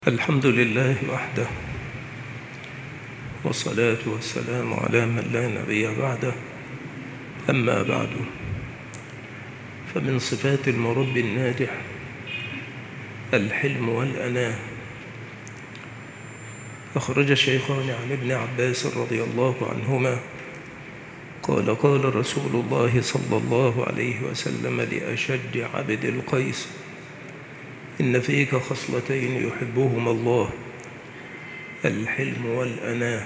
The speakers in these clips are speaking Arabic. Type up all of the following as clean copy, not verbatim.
الحمد لله وحده، والصلاة والسلام على من لا نبي بعده. أما بعد، فمن صفات المربي الناجح الحلم والأناة. أخرج الشيخان عن ابن عباس رضي الله عنهما قال: قال رسول الله صلى الله عليه وسلم لأشج عبد القيس: إن فيك خصلتين يحبهما الله، الحلم والأناة.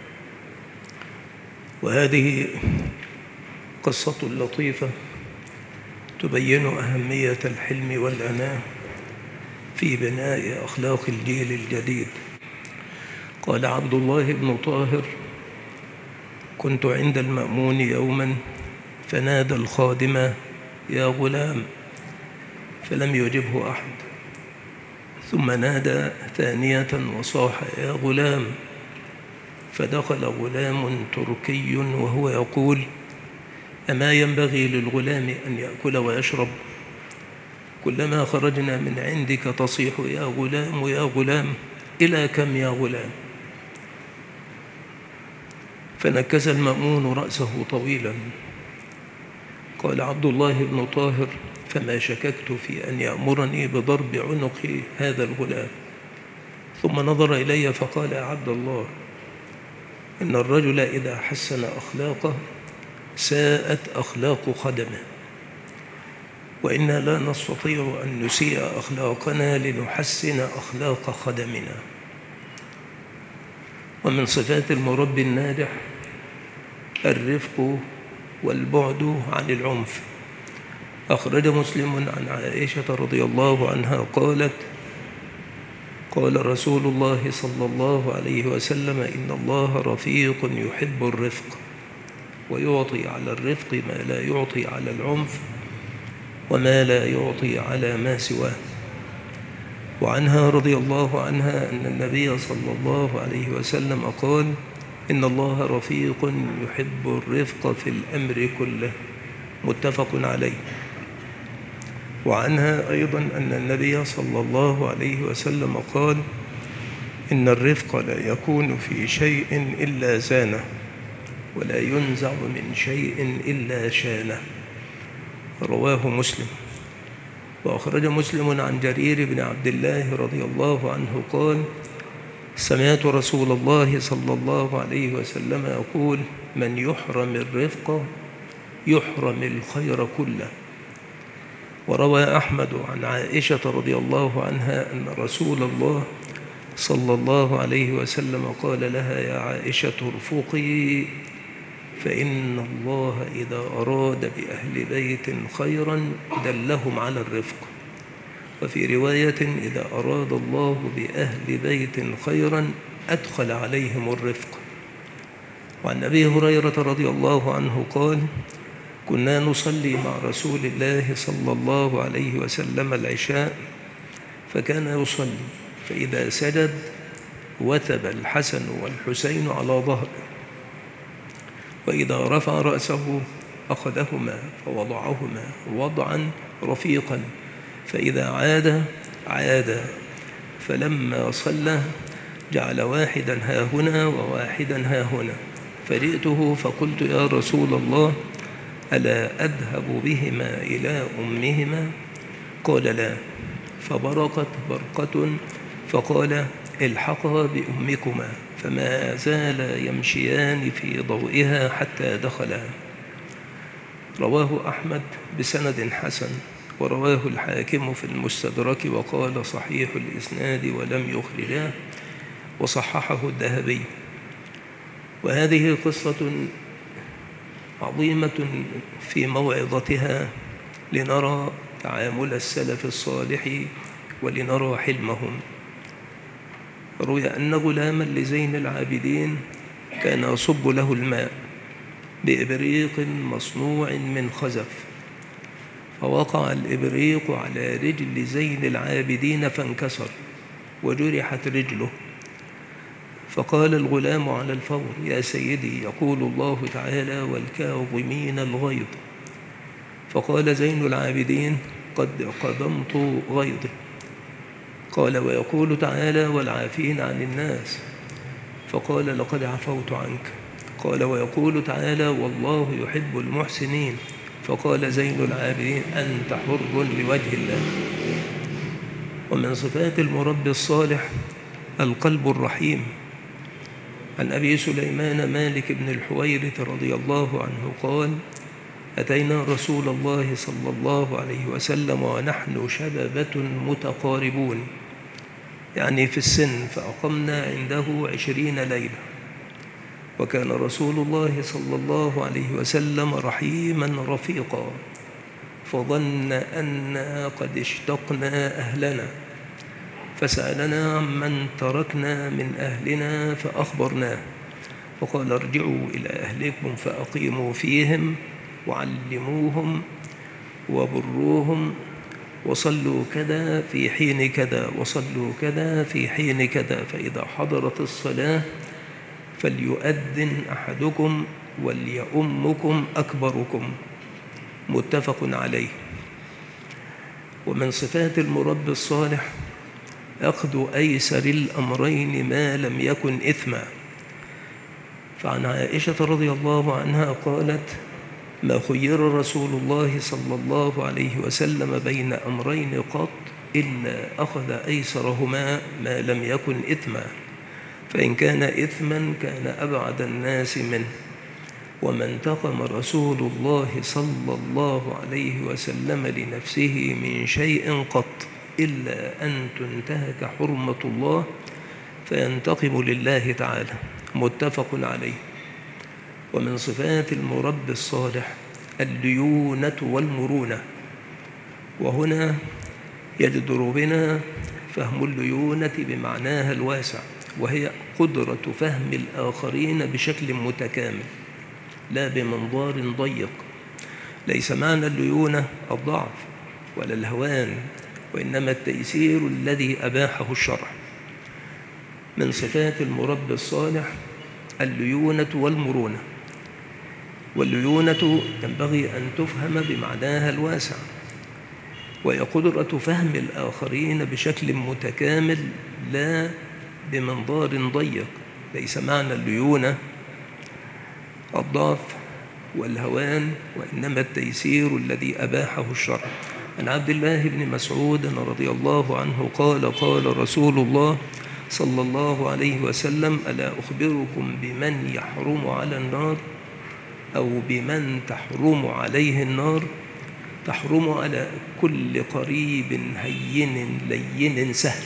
وهذه قصة لطيفة تبين أهمية الحلم والأناة في بناء أخلاق الجيل الجديد. قال عبد الله بن طاهر: كنت عند المأمون يوما فنادى الخادم: يا غلام، فلم يجبه أحد، ثم نادى ثانية وصاح: يا غلام، فدخل غلام تركي وهو يقول: أما ينبغي للغلام أن يأكل ويشرب؟ كلما خرجنا من عندك تصيح: يا غلام يا غلام، إلى كم يا غلام؟ فنكس المأمون رأسه طويلا. قال عبد الله بن طاهر: فما شككت في أن يأمرني بضرب عنق هذا الغلام، ثم نظر إلي فقال: يا عبد الله، إن الرجل إذا حسن أخلاقه ساءت أخلاق خدمه، وإنا لا نستطيع أن نسيء أخلاقنا لنحسن أخلاق خدمنا. ومن صفات المربي الناجح الرفق والبعد عن العنف. أخرج مسلم عن عائشة رضي الله عنها قالت: قال رسول الله صلى الله عليه وسلم: إن الله رفيق يحب الرفق، ويعطي على الرفق ما لا يعطي على العنف، وما لا يعطي على ما سواه. وعنها رضي الله عنها أن النبي صلى الله عليه وسلم قال: إن الله رفيق يحب الرفق في الأمر كله، متفق عليه. وعنها أيضا أن النبي صلى الله عليه وسلم قال: إن الرفق لا يكون في شيء إلا زانه، ولا ينزع من شيء إلا شانه. رواه مسلم. وأخرج مسلم عن جرير بن عبد الله رضي الله عنه قال: سمعت رسول الله صلى الله عليه وسلم يقول: من يحرم الرفق يحرم الخير كله. وروى أحمد عن عائشة رضي الله عنها أن رسول الله صلى الله عليه وسلم قال لها: يا عائشة ارفقي، فإن الله إذا أراد بأهل بيت خيرا دلهم على الرفق. وفي رواية: إذا أراد الله بأهل بيت خيرا أدخل عليهم الرفق. وعن أبي هريرة رضي الله عنه قال: كنا نصلي مع رسول الله صلى الله عليه وسلم العشاء، فكان يصلي فإذا سجد وثب الحسن والحسين على ظهره، وإذا رفع رأسه أخذهما فوضعهما وضعا رفيقا، فإذا عاد، فلما صلى جعل واحدا ها هنا وواحدا ها هنا. فجئته فقلت: يا رسول الله، ألا أذهب بهما إلى أمهما؟ قال: لا. فبرقت برقة فقال: الحقها بأمكما. فما زال يمشيان في ضوئها حتى دخلا. رواه أحمد بسند حسن، ورواه الحاكم في المستدرك وقال: صحيح الإسناد ولم يخرجاه، وصححه الذهبي. وهذه قصة عظيمة في موعظتها لنرى تعامل السلف الصالح ولنرى حلمهم. روي أن غلاما لزين العابدين كان يصب له الماء بإبريق مصنوع من خزف، فوقع الإبريق على رجل زين العابدين فانكسر وجرحت رجله. فقال الغلام على الفور: يا سيدي، يقول الله تعالى: والكاظمين الغيظ. فقال زين العابدين: قد قضمت غيظي. قال: ويقول تعالى: والعافين عن الناس. فقال: لقد عفوت عنك. قال: ويقول تعالى: والله يحب المحسنين. فقال زين العابدين: أنت حر لوجه الله. ومن صفات المربي الصالح القلب الرحيم. عن أبي سليمان مالك بن الحويرث رضي الله عنه قال: أتينا رسول الله صلى الله عليه وسلم ونحن شبابة متقاربون، يعني في السن، فأقمنا عنده 20 ليلة. وكان رسول الله صلى الله عليه وسلم رحيما رفيقا، فظن أنا قد اشتقنا أهلنا، فسألنا عمن تركنا من أهلنا فأخبرناه، فقال: ارجعوا إلى أهلكم فأقيموا فيهم وعلموهم وبروهم، وصلوا كذا في حين كذا، وصلوا كذا في حين كذا، فإذا حضرت الصلاة فليؤذن أحدكم وليؤمكم أكبركم. متفق عليه. ومن صفات المربي الصالح أخذ أيسر الأمرين ما لم يكن إثما. فعن عائشة رضي الله عنها قالت: ما خير رسول الله صلى الله عليه وسلم بين أمرين قط إلا أخذ أيسرهما ما لم يكن إثما، فإن كان إثما كان أبعد الناس منه. وما انتقم رسول الله صلى الله عليه وسلم لنفسه من شيء قط إلا أن تنتهك حرمة الله فينتقم لله تعالى. متفق عليه. ومن صفات المربي الصالح الليونة والمرونة. وهنا يجدر بنا فهم الليونة بمعناها الواسع، وهي قدرة فهم الآخرين بشكل متكامل لا بمنظار ضيق. ليس معنى الليونة الضعف ولا الهوان، وإنما التيسير الذي أباحه الشرع. من صفات المربي الصالح الليونة والمرونة. والليونة ينبغي أن تفهم بمعناها الواسع، وهي قدرة فهم الآخرين بشكل متكامل لا بمنظار ضيق. ليس معنى الليونة الضعف والهوان، وإنما التيسير الذي أباحه الشرع. عن عبد الله بن مسعود رضي الله عنه قال: قال رسول الله صلى الله عليه وسلم: ألا أخبركم بمن يحرم على النار، أو بمن تحرم عليه النار؟ تحرم على كل قريب هين لين سهل.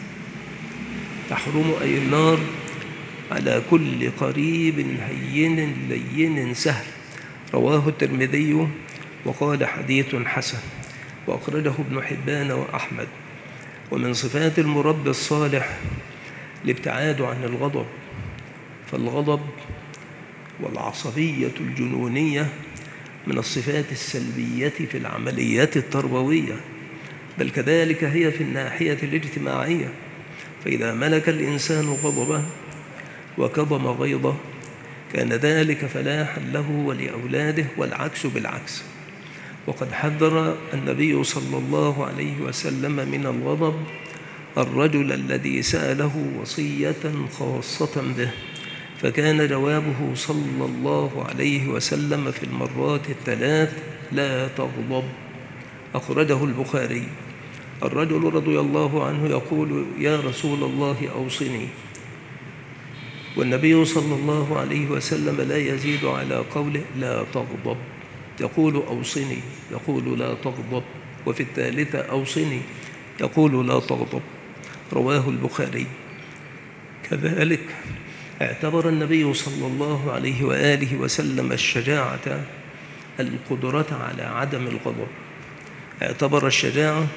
تحرم أي النار على كل قريب هين لين سهل. رواه الترمذي وقال: حديث حسن، وأخرجه ابن حبان وأحمد. ومن صفات المربي الصالح الابتعاد عن الغضب. فالغضب والعصبية الجنونية من الصفات السلبية في العمليات التربوية، بل كذلك هي في الناحية الاجتماعية. فإذا ملك الإنسان غضبه وكظم غيظه كان ذلك فلاحا له ولأولاده، والعكس بالعكس. وقد حذر النبي صلى الله عليه وسلم من الغضب الرجل الذي سأله وصية خاصة به، فكان جوابه صلى الله عليه وسلم في المرات الثلاث: لا تغضب. أخرجه البخاري. الرجل رضي الله عنه يقول: يا رسول الله أوصني، والنبي صلى الله عليه وسلم لا يزيد على قوله لا تغضب، يقول أوصني، يقول لا تغضب، وفي الثالثة أوصني، يقول لا تغضب. رواه البخاري. كذلك اعتبر النبي صلى الله عليه وآله وسلم الشجاعة القدرة على عدم الغضب. اعتبر الشجاعة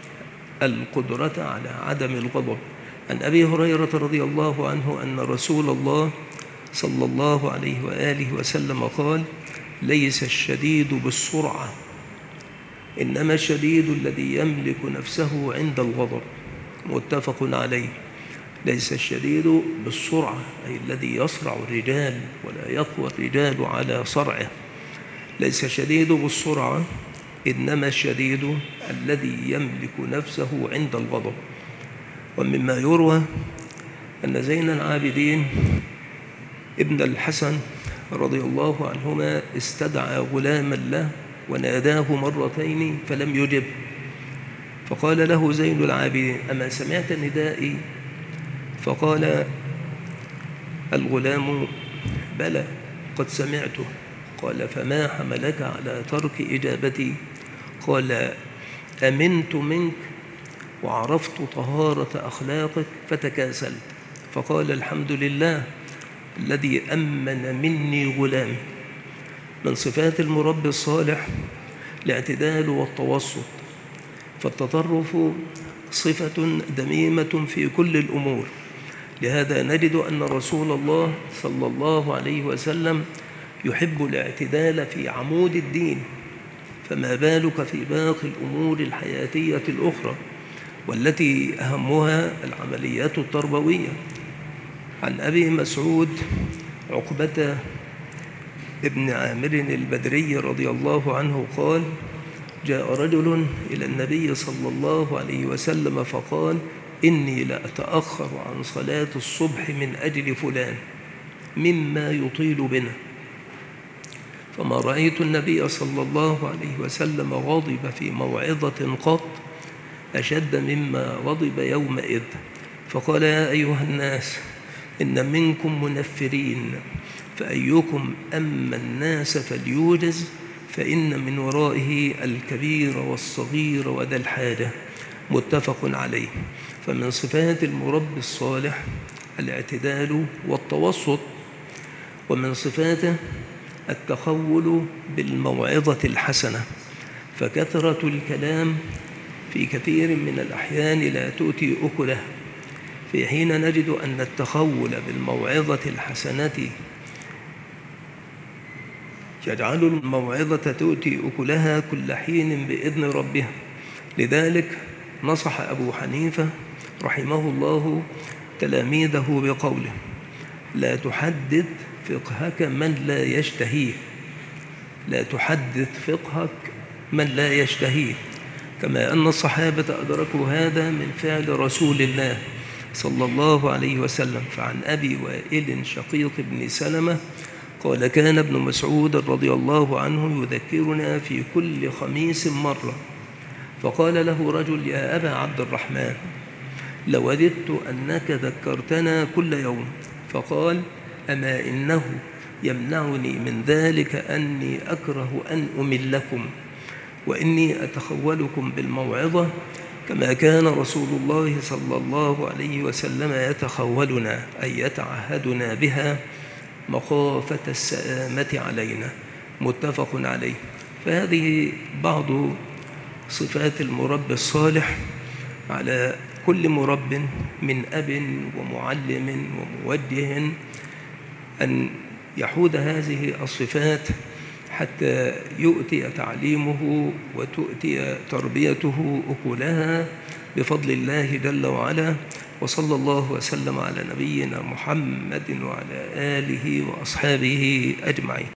القدرة على عدم الغضب. عن أبي هريرة رضي الله عنه أن رسول الله صلى الله عليه وآله وسلم قال: ليس الشديد بالسرعة، إنما الشديد الذي يملك نفسه عند الغضب. متفق عليه. ليس الشديد بالسرعة أي الذي يصرع الرجال ولا يقوى الرجال على صرعه. ليس الشديد بالسرعة، إنما الشديد الذي يملك نفسه عند الغضب. ومما يروى أن زين العابدين ابن الحسن رضي الله عنهما استدعى غلاما له وناداه مرتين فلم يجب، فقال له زين العابدين: أما سمعت ندائي؟ فقال الغلام: بلى قد سمعته. قال: فما حملك على ترك إجابتي؟ قال: أمنت منك وعرفت طهارة أخلاقك فتكاسلت. فقال: الحمد لله الذي أمن مني غلامي. من صفات المربي الصالح الاعتدال والتوسط، فالتطرف صفة ذميمة في كل الأمور. لهذا نجد أن رسول الله صلى الله عليه وسلم يحب الاعتدال في عمود الدين، فما بالك في باقي الأمور الحياتية الأخرى والتي أهمها العمليات التربوية. عن أبي مسعود عقبة ابن عامر البدري رضي الله عنه قال: جاء رجل إلى النبي صلى الله عليه وسلم فقال: إني لأتأخر عن صلاة الصبح من أجل فلان مما يطيل بنا. فما رأيت النبي صلى الله عليه وسلم غضب في موعظة قط أشد مما غضب يومئذ، فقال: يا أيها الناس إن منكم منفرين، فأيكم أما الناس فليوجز، فإن من ورائه الكبير والصغير وذا الحاجة. متفق عليه. فمن صفات المربي الصالح الاعتدال والتوسط، ومن صفاته التخول بالموعظة الحسنة، فكثرة الكلام في كثير من الأحيان لا تؤتي أكله، في حين نجد أن التخول بالموعظة الحسنة يجعل الموعظة تؤتي أكلها كل حين بإذن ربها. لذلك نصح أبو حنيفة رحمه الله تلاميذه بقوله: لا تحدث فقهك من لا يشتهيه، لا تحدث فقهك من لا يشتهيه. كما أن الصحابة أدركوا هذا من فعل رسول الله صلى الله عليه وسلم. فعن أبي وائل شقيق بن سلمة قال: كان ابن مسعود رضي الله عنه يذكرنا في كل خميس مرة، فقال له رجل: يا أبا عبد الرحمن، لوددت أنك ذكرتنا كل يوم. فقال: أما إنه يمنعني من ذلك أني أكره أن أملكم، وإني أتخولكم بالموعظة كما كان رسول الله صلى الله عليه وسلم يتخولنا، أي يتعهدنا بها مخافة السآمة علينا. متفق عليه. فهذه بعض صفات المربي الصالح على كل مرب من أب ومعلم وموجه أن يحود هذه الصفات حتى يؤتي تعليمه وتؤتي تربيته أكلها بفضل الله جل وعلا. وصلى الله وسلم على نبينا محمد وعلى آله وأصحابه أجمعين.